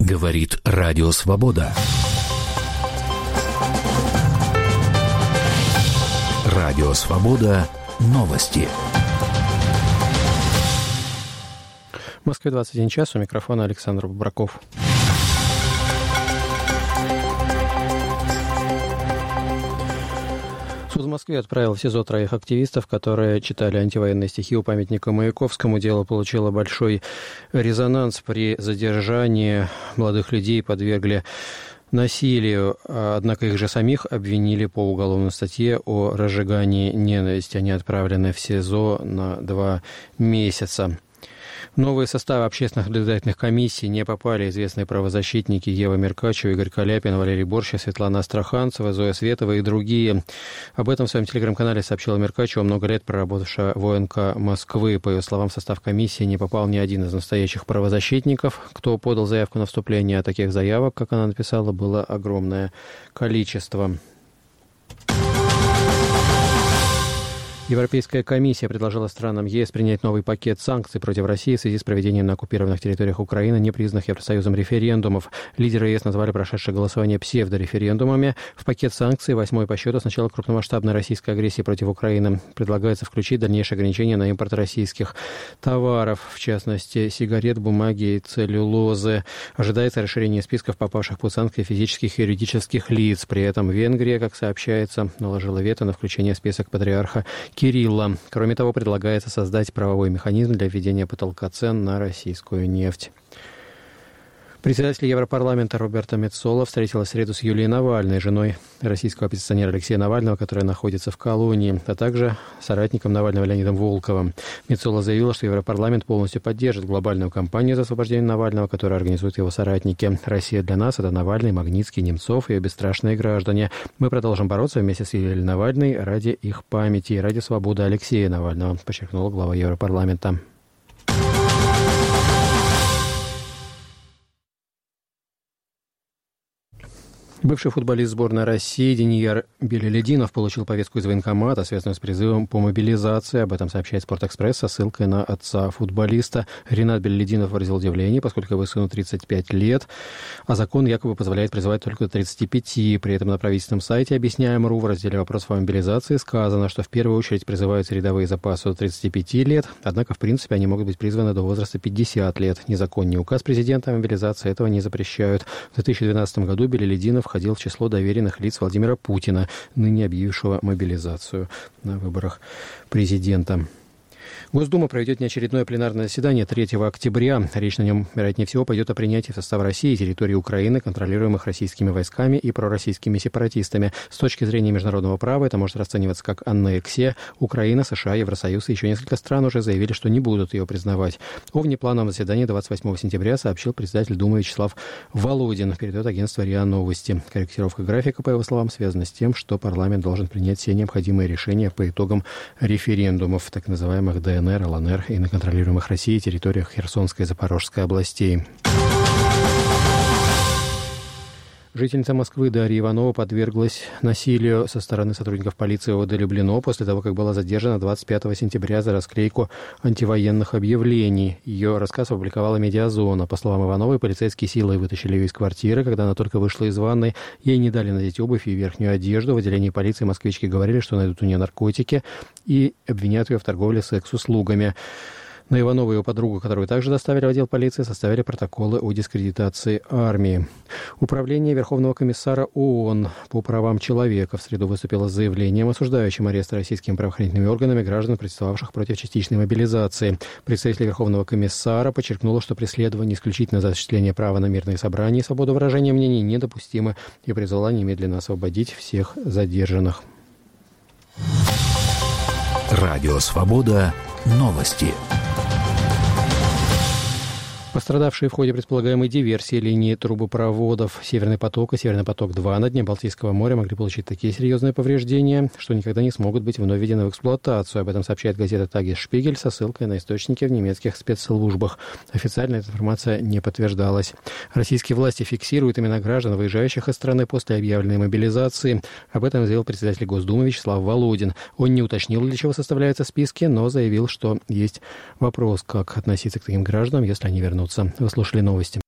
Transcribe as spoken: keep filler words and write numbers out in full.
Говорит Радио Свобода. Радио Свобода. Новости. В Москве двадцать один час. У микрофона Александр Бобраков. Суд в Москве отправил в СИЗО троих активистов, которые читали антивоенные стихи у памятника Маяковскому. Дело получило большой резонанс. При задержании молодых людей подвергли насилию, однако их же самих обвинили по уголовной статье о разжигании ненависти. Они отправлены в СИЗО на два месяца. В новые составы общественных наблюдательных комиссий не попали известные правозащитники Ева Меркачева, Игорь Каляпин, Валерий Борщев, Светлана Астраханцева, Зоя Светова и другие. Об этом в своем телеграм-канале сообщила Меркачева, много лет проработавшая в ОНК Москвы. По ее словам, в состав комиссии не попал ни один из настоящих правозащитников, кто подал заявку на вступление. А таких заявок, как она написала, было огромное количество. Европейская комиссия предложила странам ЕС принять новый пакет санкций против России в связи с проведением на оккупированных территориях Украины непризнанных Евросоюзом референдумов. Лидеры ЕС назвали прошедшее голосование псевдореферендумами. В пакет санкций, восьмой по счету с начала крупномасштабной российской агрессии против Украины, предлагается включить дальнейшие ограничения на импорт российских товаров, в частности, сигарет, бумаги и целлюлозы. Ожидается расширение списков попавших под санкции физических и юридических лиц. При этом Венгрия, как сообщается, наложила вето на включение в список патриарха Кирилла. Кроме того, предлагается создать правовой механизм для введения потолка цен на российскую нефть. Председатель Европарламента Роберта Меццола встретилась в среду с Юлией Навальной, женой российского оппозиционера Алексея Навального, которая находится в колонии, а также соратником Навального Леонидом Волковым. Меццола заявила, что Европарламент полностью поддержит глобальную кампанию за освобождение Навального, которую организуют его соратники. «Россия для нас – это Навальный, Магнитский, Немцов и ее бесстрашные граждане. Мы продолжим бороться вместе с Юлией Навальной ради их памяти и ради свободы Алексея Навального», подчеркнула глава Европарламента. Бывший футболист сборной России Денияр Белелединов получил повестку из военкомата, связанную с призывом по мобилизации. Об этом сообщает «Спортэкспресс» со ссылкой на отца футболиста. Ренат Белелединов выразил удивление, поскольку его сыну тридцать пять лет, а закон якобы позволяет призывать только до тридцати пяти. При этом на правительственном сайте «Объясняем точка ру» в разделе «Вопросов о мобилизации» сказано, что в первую очередь призываются рядовые запасы до тридцати пяти лет, однако в принципе они могут быть призваны до возраста пятидесяти лет. Ни закон, ни указ президента о мобилизации этого не запрещают. В две тысячи двенадцатом году Белелединов входил в число доверенных лиц Владимира Путина, ныне объявившего мобилизацию на выборах президента. Госдума проведет неочередное пленарное заседание третьего октября. Речь на нем, вероятнее всего, пойдет о принятии в состав России и территории Украины, контролируемых российскими войсками и пророссийскими сепаратистами. С точки зрения международного права это может расцениваться как аннексия. Украина, США, Евросоюз и еще несколько стран уже заявили, что не будут ее признавать. О внеплановом заседании двадцать восьмого сентября сообщил председатель Думы Вячеслав Володин, передает агентство РИА Новости. Корректировка графика, по его словам, связана с тем, что парламент должен принять все необходимые решения по итогам референдумов, так называемых ДНР, ЛНР и на контролируемых Россией территориях Херсонской и Запорожской областей. Жительница Москвы Дарья Иванова подверглась насилию со стороны сотрудников полиции ОВД Люблино после того, как была задержана двадцать пятого сентября за расклейку антивоенных объявлений. Ее рассказ опубликовала «Медиазона». По словам Ивановой, полицейские силой вытащили ее из квартиры. Когда она только вышла из ванной, ей не дали надеть обувь и верхнюю одежду. В отделении полиции москвички говорили, что найдут у нее наркотики и обвинят ее в торговле секс-услугами. На Иванову и его подругу, которую также доставили в отдел полиции, составили протоколы о дискредитации армии. Управление Верховного комиссара ООН по правам человека в среду выступило с заявлением, осуждающим арест российскими правоохранительными органами граждан, протестовавших против частичной мобилизации. Представитель Верховного комиссара подчеркнула, что преследование исключительно за осуществление права на мирные собрания и свободу выражения мнений недопустимы, и призвала немедленно освободить всех задержанных. Радио «Свобода». Новости. Пострадавшие в ходе предполагаемой диверсии линии трубопроводов «Северный поток» и «Северный поток-два» на дне Балтийского моря могли получить такие серьезные повреждения, что никогда не смогут быть вновь введены в эксплуатацию. Об этом сообщает газета «Тагес-Шпигель» со ссылкой на источники в немецких спецслужбах. Официально эта информация не подтверждалась. Российские власти фиксируют имена граждан, выезжающих из страны после объявленной мобилизации. Об этом заявил председатель Госдумы Вячеслав Володин. Он не уточнил, для чего составляются списки, но заявил, что есть вопрос, как относиться к таким гражданам, если они вернутся. Вы слушали новости.